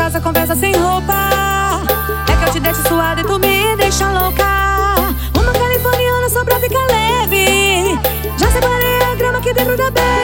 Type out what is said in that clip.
nossa conversa sem roupa. É que eu te deixo suada e tu me deixa louca. Uma californiana só pra ficar leve. Já separei a grama aqui dentro da bed.